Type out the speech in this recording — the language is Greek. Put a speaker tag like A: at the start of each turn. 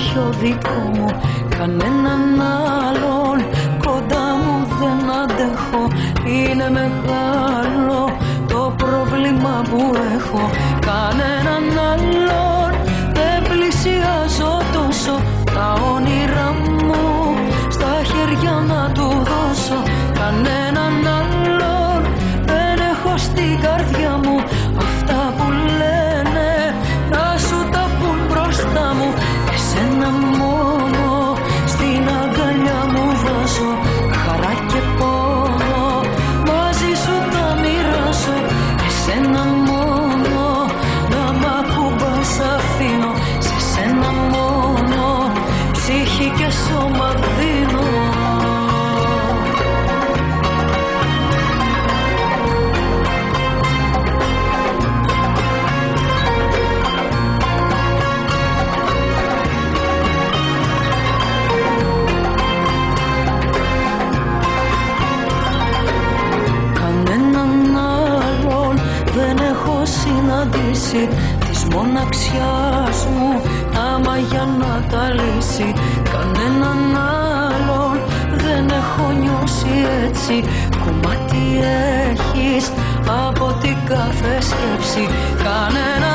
A: πιο δικό μου, κανέναν άλλον κοντά μου δεν αντέχω. Είναι μεγάλο το πρόβλημα που έχω, κανέναν άλλον δεν πλησιάζω τόσο. Τα όνειρά μου στα χέρια να του δώσω, κανέναν άλλον δεν έχω στην καρδιά μου. Αυτά που λένε να σου τα πουν μπροστά μου, εσένα μόνο στην αγκαλιά μου βάζω. Χαρά και πόνο μαζί σου τα μοιράζω, εσένα μόνο να μ' ακουμπάς αφήνω. Σε σένα μόνο ψυχή και σώμα δίνω. Συναντήσει της μοναξιάς μου άμα για να τα λύσει, κανέναν άλλον δεν έχω νιώσει έτσι. Κομμάτι έχεις από την κάθε σκέψη, κανένα